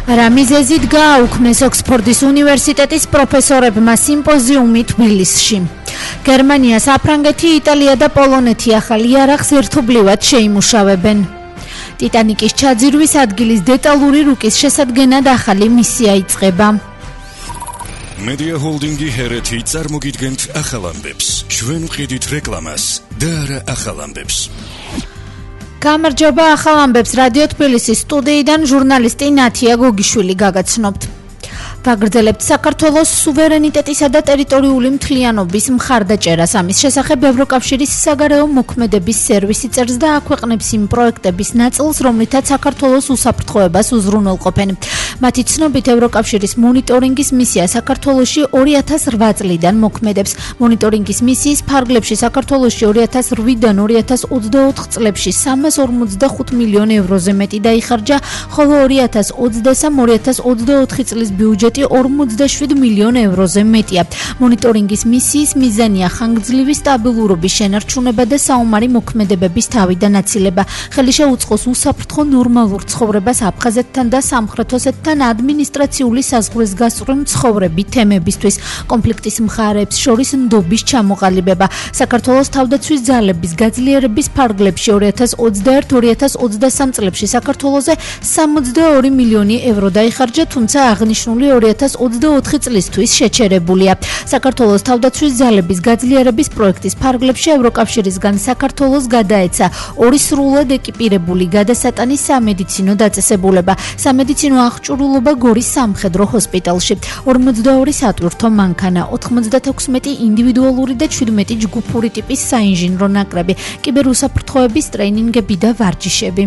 რამიზეზით გააუქმეს ოქსფორდის უნივერსიტეტის პროფესორებმა სიმპოზიუმი თბილისში. გერმანია, საფრანგეთი, იტალია და პოლონეთი ახალ იარაღს ერთობლივად შეიმუშავებენ. ტიტანიკის ჩაძირვის ადგილის დეტალური რუკის შესადგენად ახალი მისია იწყება. Media Holdingi ჰერეთი წარმოგიდგენთ ახალ ამბებს. ჩვენ ვყიდით რეკლამას და არა ახალ ამბებს. გამარჯობა, ახალ ამბებს რადიო თბილისის სტუდიიდან ჟურნალისტი ნათია გოგიშვილი გაგაცნობთ. ვაგრძელებთ საქართველოს სუვერენიტეტისა და ტერიტორიული მთლიანობის მხარდაჭერას. ამის შესახებ ევროკავშირის საგარეო მოქმედების სერვისი წერს და აქვეყნებს იმ პროექტების ნაწილს, რომლითაც საქართველოს უსაფრთხოებას უზრუნველყოფენ. მათი ცნობით, ევროკავშირის მონიტორინგის მისია საქართველოში 2008 წლიდან მოქმედებს. მონიტორინგის მისიის ფარგლებში საქართველოში 2008-დან 2024 წლებში 345 მილიონ ევროზე მეტი დაიხარჯა, ხოლო 2023-2024 წლის ბიუჯეტი 47 მილიონ ევროზე მეტია. მონიტორინგის მისიის მიზანია ხანგრძლივი სტაბილურობის შენარჩუნება და საომარი მოქმედებების თავიდან აცილება. ხელი შეუწყოს უსაფრთხო ნორმალურ ცხოვრებას აფხაზეთთან და სამხრეთ ოსეთთან ადმინისტრაციული საზღვრისგასწვრივ მცხოვრები თემებისთვის. კონფლიქტის მხარეებს შორის ნდობის ჩამოყალიბება. საქართველოს თავდაცვის ძალების გაძლიერების ფარგლებში 2021-2023 წლებში საქართველოზე 62 მილიონი евро დაიხარჯა, თუმცა აღნიშნული 2024 წლისთვის შეჩერებულია. საქართველოს თავდაცვის ძალების გაძლიერების პროექტის ფარგლებში ევროკავშირისგან საქართველოს გადაეცა 2 სრულად ეკიპირებული გადასატანი სამედიცინო დაწესებულება. სამედიცინო აღჭურვილობა გორის სამხედრო ჰოსპიტალში, 42 სატვირთო მანქანა, 96 ინდივიდუალური და 17 ჯგუფური ტიპის საინჟინრო ნაკრები, კიბერუსაფრთხოების ტრეინინგები და ვარჯიშები.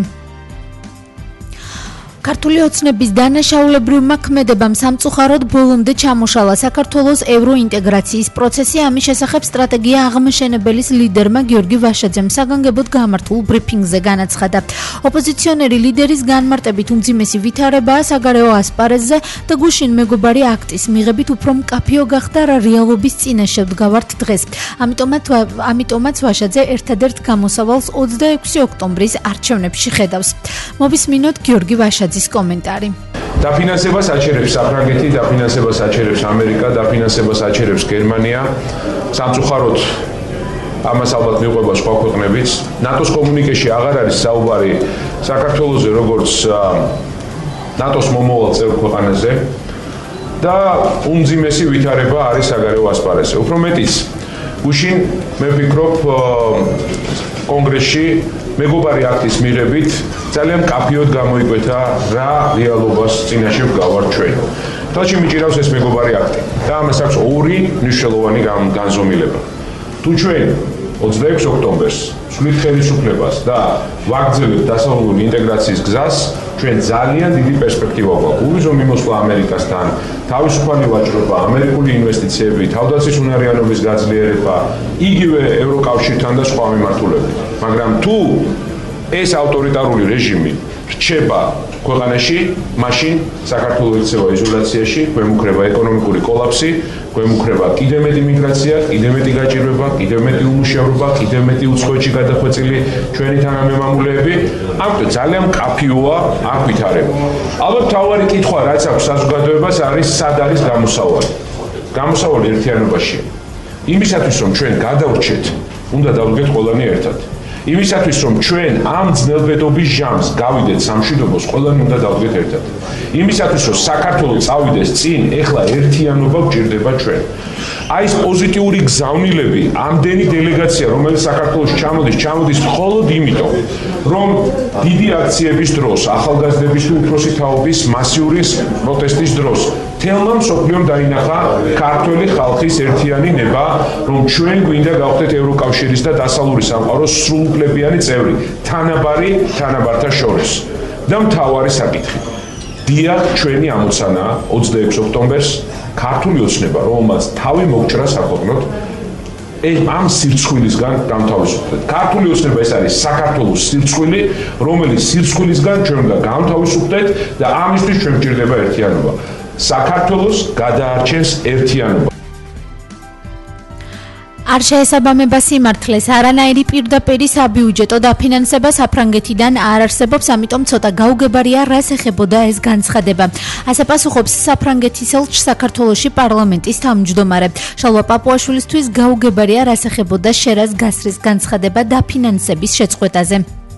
ქართული ოცნების დანაშაულებრივმა ქმედებამ სამწუხაროდ ბოლომდე ჩამოშალა საქართველოს ევროინტეგრაციის პროცესი. ამის შესახებ სტრატეგია აღმაშენებელის ლიდერმა გიორგი ვაშაძემ საგანგებოდ გამართულ ბრიფინგზე განაცხადა. ოპოზიციონერი ლიდერის განმარტებით უმძიმესი ვითარებაა საგარეო ასპარეზზე და გუშინ მეგობარი აქტის მიღებით უფრო მკაფიო გახდა რა რეალობის წინაშე ვდგავართ დღეს. ამიტომაც ვაშაძე ერთადერთ გამოსავალს 26 ოქტომბრის არჩევნებში ხედავს. მოვისმინოთ გიორგი ვაშაძე კომენტარი. დაფინანსებას აჩერებს საფრანგეთი, დაფინანსებას აჩერებს ამერიკა, დაფინანსებას აჩერებს გერმანია. სამწუხაროდ ამას ალბათ მიყვება სხვა ქვეყნებიც. ნატოს კომუნიკეში აღარ არის საუბარი საქართველოზე როგორც ნატოს მომავალ წევრ ქვეყანაზე და უმძიმესი ვითარება არის საგარეო ასპარეზზე. უფრო მეტიც, გუშინ მე ვფიქრობ კონგრესში მეგობარი აქტის მიღებით ძალიან კაფიოდ გამოიკვეთა რა რეალობას წინაშე ვგავართ ჩვენ. თვალში მიჭირავს ეს მეგობარი აქტი და ამას აქვს ორი მნიშვნელოვანი განზომილება. თუ ჩვენ 26 ოქტომბერს ვსვლით ხელისუფლებას და ვაგრძელებთ დასავლური ინტეგრაციის გზას, ჩვენ ძალიან დიდი პერსპექტივა გვაქვს. უვიზო მიმოსვლა ამერიკასთან, თავისუფალი ვაჭრობა, ამერიკული ინვესტიციები, თავდაცვის უნარიანობის გაძლიერება, იგივე ევროკავშირთან და სხვა მიმართულებით. მაგრამ თუ ეს ავტორიტარული რეჟიმი რჩება ქვეყანაში, მაშინ საქართველოს იქცევა იზოლაციაში, გვემუქრება ეკონომიკური კოლაფსი, გვემუქრება კიდევ მეტი მიგრაცია, კიდევ მეტი გაჭირვება, კიდევ მეტი უმუშევრობა, კიდევ მეტი უცხოეთში გადახვეწილი ჩვენი თანამემამულეები. ამიტომ ძალიან მკაფიოა აქ ვითარება. ალბათ თავარი კითხვა რაც აქვს საზოგადოებას არის სად არის გამოსავალი. გამოსავალი ერთიანობაში. იმისათვის რომ ჩვენ გადავრჩეთ, უნდა დავდგეთ ყველანი ერთად. იმისათვის რომ ჩვენ ამ ძნელბედობის ჟამს გავიდეთ სამშვიდობოს, ყველანი უნდა დავდგეთ ერთად. იმისათვის რომ საქართველო წავიდეს წინ, ეხლა ერთიანობა გვჭირდება ჩვენ. აი ეს პოზიტიური გზავნილები, ამდენი დელეგაცია, რომელიც საქართველოში ჩამოდის მხოლოდ იმიტომ, რომ დიდი აქციების დროს, ახალგაზრდების თუ უფროსი თაობის მასიური პროტესტის დროს თელმა მსოფლიომ დაინახა ქართველი ხალხის ერთიანი ნება, რომ ჩვენ გვინდა გავხდეთ ევროკავშირის და დასავლური სამყაროს სრულუფლებიანი წევრი, თანაბარი თანაბართა შორის. და მთავარი საკითხი. დიახ, ჩვენი ამოცანა 26 ოქტომბერს ქართული ოცნება, რომელმაც თავი მოგჭრა საქვეყნოდ, ამ სირცხვილისგან გამთავისუფლდეთ. ქართული ოცნება ეს არის საქართველოს სირცხვილი, რომელიც სირცხვილისგან ჩვენ უნდა გამთავისუფლდეთ და ამისთვის ჩვენ გვჭირდება ერთიანობა. საქართველოს გადაარჩენს ერთიანობა. არ შეესაბამება სიმართლეს, არანაირი პირდაპირი საბიუჯეტო დაფინანსება საფრანგეთიდან არ არსებობს, ამიტომ ცოტა გაუგებარია, რას ეხებოდა ეს განცხადება. ასე პასუხობს საფრანგეთის ელჩი საქართველოში პარლამენტის თავმჯდომარე. შალვა პაპუაშვილისთვის გაუგებარია, რას ეხებოდა შერას გასრის განცხადება დაფინანსების შეწყვეტაზე.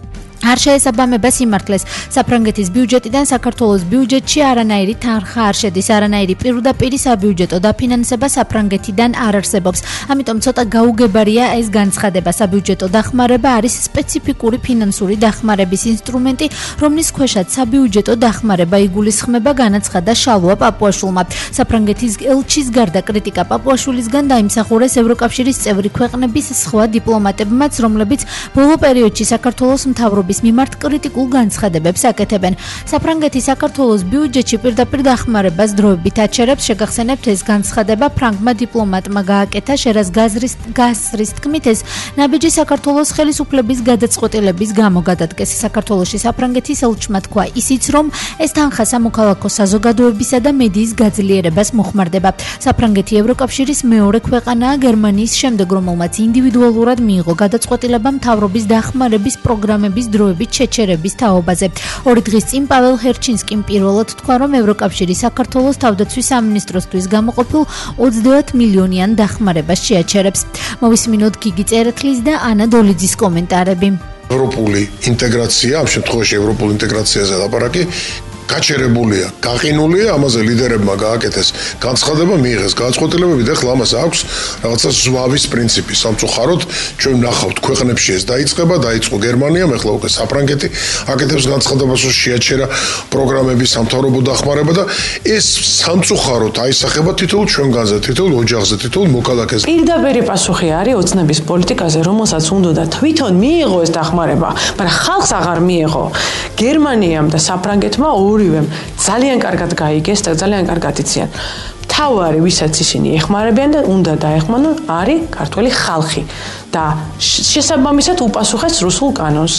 არ შეესაბამება სიმართლეს, საფრანგეთის ბიუჯეტიდან საქართველოს ბიუჯეტში არანაირი თანხა არ შედის, არანაირი პირდაპირი საბიუჯეტო დაფინანსება საფრანგეთიდან არ არსებობს. ამიტომ ცოტა გაუგებარია ეს განცხადება. საბიუჯეტო დახმარება არის სპეციფიკური ფინანსური დახმარების ინსტრუმენტი, რომლის ქვეშაც საბიუჯეტო დახმარება იგულისხმება, განაცხადა შალვა პაპუაშვილმა. საფრანგეთის ელჩის გარდა კრიტიკა პაპუაშვილისგან დაიმსახურეს ევროკავშირის წევრი ქვეყნების სხვა დიპლომატებმაც, რომლებიც ბოლო პერიოდში საქართველოს მთავრობის მიმართ კრიტიკულ განცხადებებს აკეთებენ. საფრანგეთი საქართველოს ბიუჯეტში პირდაპირ დახმარებას დროებით აჩერებს. შეგახსენებთ, ეს განცხადება ფრანგმა დიპლომატმა გააკეთა შერას გასრის თქმით, ეს ნაბიჯი საქართველოს ხელისუფლების გადაწყვეტილების გამო გადადგეს. საქართველოში საფრანგეთის ელჩმა თქვა ისიც, რომ ეს თანხა სამოქალაქო საზოგადოებისა და მედიის გაძლიერებას მოხმარდება. საფრანგეთი ევროკავშირის მეორე ქვეყანაა გერმანიის შემდეგ, რომელმაც ინდივიდუალურად მიიღო გადაწყვეტილება მთავრობის დახმარების პროგრამების დროებით შეჩერების თაობაზე. 2 დღის წინ პაվել ჰერჩინსკიმ პირველად თქვა, რომ ევროკავშირი საქართველოს თავდაცვის სამინისტროსთვის გამოყოფილ 30 მილიონიან დახმარებას შეაჩერებს. მოვისმინოთ გიგი წერეთლის და ანა დოლიძის კომენტარები. ევროპული ინტეგრაცია, ამ შემთხვევაში ევროპული ინტეგრაციაზე ლაპარაკი გაჩერებულია, გაყინულია, ამაზე ლიდერებმა გააკეთეს განცხადება, მიიღეს გადაწყვეტილებები და ახლა ამას აქვს რაღაცა ზვავის პრინციპი. სამწუხაროდ ჩვენ ვნახავთ ქვეყნებში ეს დაიწყო გერმანიამ, ახლა უკვე საფრანგეთი აკეთებს განცხადებას, რომ შეაჩერა პროგრამების სამთავრობო დახმარება და ეს სამწუხაროდ აისახება თითოეულ ჩვენგანზე, თითოეულ ოჯახზე, თითოეულ მოქალაქეზე. პირდაპირი პასუხი არის ოცნების პოლიტიკაზე, რომელსაც უნდა თვითონ მიიღო ეს დახმარება, მაგრამ ხალხს აღარ მიიღო. გერმანიამ და საფრანგეთმა ორივემ ძალიან კარგად გაიგეს და ძალიან კარგად იციან. მთავარი, ვისაც ისინი ეხმარებიან და უნდა დაეხმარონ, არის ქართველი ხალხი და შესაბამისად უპასუხეს რუსულ კანონს.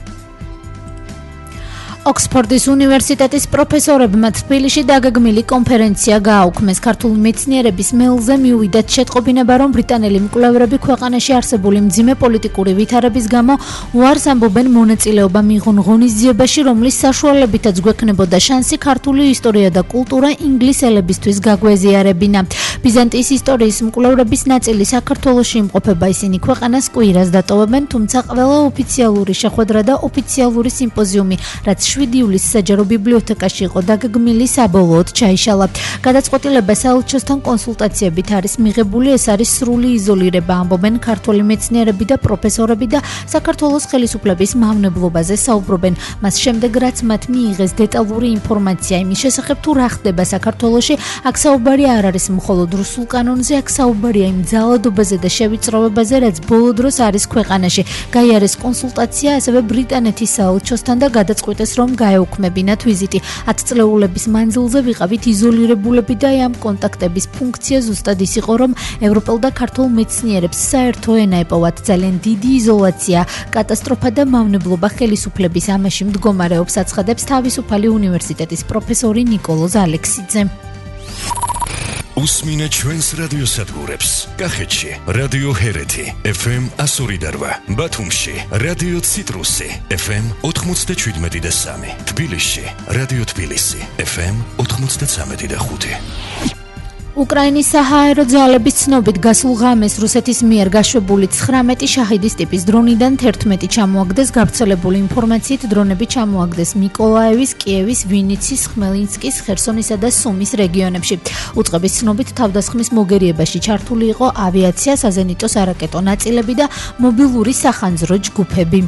ოქსფორდის უნივერსიტეტის პროფესორებმა თბილისში დაგეგმილი კონფერენცია გააუქმეს. ქართული მეცნიერების მეილზე მიუვიდათ შეტყობინება, რომ ბრიტანელი მკვლევრები ქვეყანაში არსებული მძიმე პოლიტიკური ვითარების გამო უარს ამბობენ მონაწილეობა მიიღონ ღონისძიებაში, რომლის საშუალებითაც გვექნებოდა შანსი ქართული ისტორია და კულტურა ინგლისელებისთვის გაგვეზიარებინა. ბიზანტიის ისტორიის მკვლევრების ნაწილი საქართველოში იმყოფება, ისინი ქვეყანას კვირას დატოვებენ, თუმცა ყველა ოფიციალური შეხვედრა და ოფიციალური სიმპოზიუმი, რაც 7 ივლისს საჯარო ბიბლიოთეკაში იყო დაგეგმილი, საბოლოოდ ჩაიშალა. გადაწყვეტილება საელჩოსთან კონსულტაციებით არის მიღებული, ეს არის სრული იზოლირება, ამბობენ ქართველი მეცნიერები და პროფესორები და საქართველოს ხელისუფლების მავნებლობაზე საუბრობენ. მას შემდეგ, რაც მათ მიიღეს დეტალური ინფორმაცია იმის შესახებ, თუ რა ხდება საქართველოში, აქ საუბარი არ არის მხოლოდ რუსულ კანონზე, აქ საუბარია იმ ძალადობაზე და შევიწროვებაზე, რაც ბოლო დროს არის ქვეყანაში. გაიარეს კონსულტაცია ასევე ბრიტანეთის საელჩოსთან და გადაწყვიტეს, რომ გაეუქმებინათ ვიზიტი. 10 წლეულების მანძილზე ვიყავით იზოლირებულები და ამ კონტაქტების ფუნქცია ზუსტად ის იყო, რომ ევროპელ და ქართულ მეცნიერებს საერთო ენა ეპოვათ. ძალიან დიდი იზოლაცია, კატასტროფა და მავნებლობა ხელისუფლების ამაში მდგომარეობს, აცხადებს თავისუფალი უნივერსიტეტის პროფესორი ნიკოლოზ ალექსიძე. უსმინე ჩვენს რადიოსადგურებს. კახეთში რადიო ჰერეთი FM 102, ბათუმში რადიო ციტრუსი FM 97.3, თბილისში რადიო თბილისი FM 93.5. უკრაინის საჰაერო ძალების ცნობით გასულ ღამეს რუსეთის მიერ გაშვებული 19 შაჰიდის ტიპის დრონიდან 11 ჩამოაგდეს. გავრცელებული ინფორმაციით დრონები ჩამოაგდეს მიკოლაევის, კიევის, ვინიცის, ხმელნიცკის, ხერსონისა და სუმის რეგიონებში. უწყების ცნობით თავდასხმის მოგერიებაში ჩართული იყო ავიაცია, საზენიტო სარაკეტო ნაწილები და მობილური სახანძრო ჯგუფები.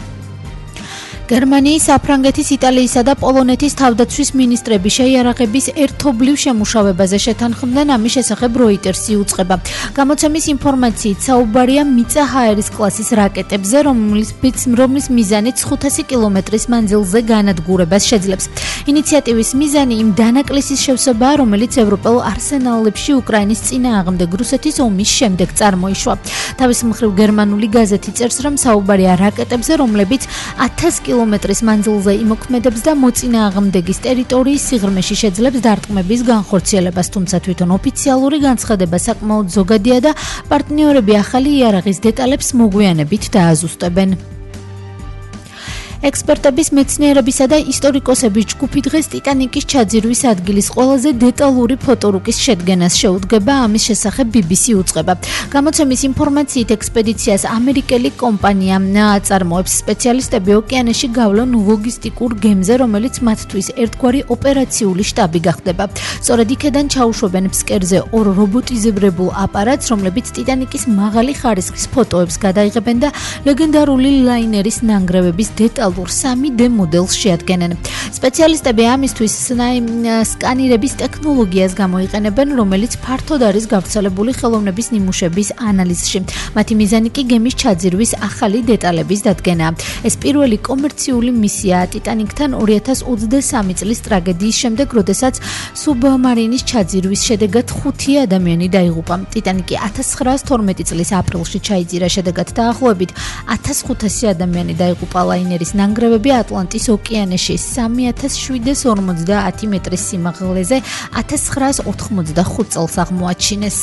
გერმანიის, საფრანგეთის, იტალიისა და პოლონეთის თავდაცვის ministrები შეიარაღების ერთობლივ შემუშავებაზე შეთანხმდნენ, ამის შესახებ Reuters-ი უწყება. გამოცემის ინფორმაციით საუბარია მიწა ჰაერის კლასის რაკეტებზე, რომლის მიზანი 500 კილომეტრის მანძილზე განადგურებას შეძლებს. ინიციატივის მიზანი იმ დანაკლისის შევსებაა, რომელიც ევროპელ არსენალებში უკრაინის წინააღმდეგ რუსეთის ომის შემდეგ წარმოიშვა. თავის მხრივ გერმანული გაზეთი წერს, რომ საუბარია რაკეტებზე, რომლებიც 1000 კილომეტრის მანძილზე იმოქმედებს და მოწინააღმდეგის ტერიტორიის სიღრმეში შეძლებს დარტყმების განხორციელებას, თუმცა თვითონ ოფიციალური განცხადება საკმაოდ ზოგადია და პარტნიორები ახალი იარაღის დეტალებს მოგვიანებით დააზუსტებენ. ექსპერტების, მეცნიერებისა და ისტორიკოსების ჯგუფი დღეს ტიტანიკის ჩაძირვის ადგილის ყველაზე დეტალური ფოტორუკის შედგენას შეუდგება, ამის შესახებ BBC უწყება. გამოცემის ინფორმაციით ექსპედიციას ამერიკელი კომპანია აწარმოებს. სპეციალისტები ოკეანეში გავლენ ლოგისტიკურ გემზე, რომელიც მათთვის ერთგვარი ოპერაციული შტაბი გახდება. სწორედ იქედან ჩაუშვებენ ფსკერზე ორ რობოტიზებულ აპარატს, რომლებიც ტიტანიკის მაღალი ხარისხის ფოტოებს გადაიღებენ და ლეგენდარული ლაინერის ნანგრევების დეტალურ 3D მოდელს შეადგენენ. სპეციალისტები ამისთვის სკანირების ტექნოლოგიას გამოიყენებენ, რომელიც ფართოდ არის გავრცელებული ხელოვნების ნიმუშების ანალიზში. მათი მიზანი კი გემის ჩაძირვის ახალი დეტალების დადგენაა. ეს პირველი კომერციული მისიაა ტიტანიკთან 2023 წლის ტრაგედიის შემდეგ, როდესაც სუბმარინის ჩაძირვის შედეგად 5 ადამიანი დაიღუპა. ტიტანიკი 1912 წლის აპრილში ჩაიძირა, შედეგად დაახლოებით 1500 ადამიანი დაიღუპა. ლაინერის ნანგრევები ატლანტის ოკეანეში 3750 მეტრის სიმაღლეზე 1985 წელს აღმოაჩინეს.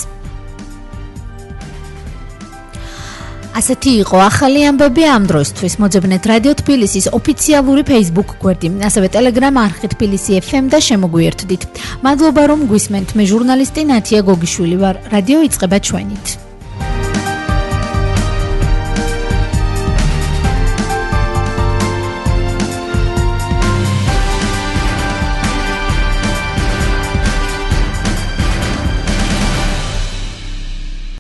ასეთი იყო ახალი ამბები ამ დროსთვის. მოძებნეთ რადიო თბილისის ოფიციალური Facebook გვერდი, ასევე Telegram არხი თბილისი FM და შემოგვიერთდით. მადლობა რომ გვისმენთ. მე ჟურნალისტი ნათია გოგიშვილი ვარ. რადიო იწყება ჩვენით.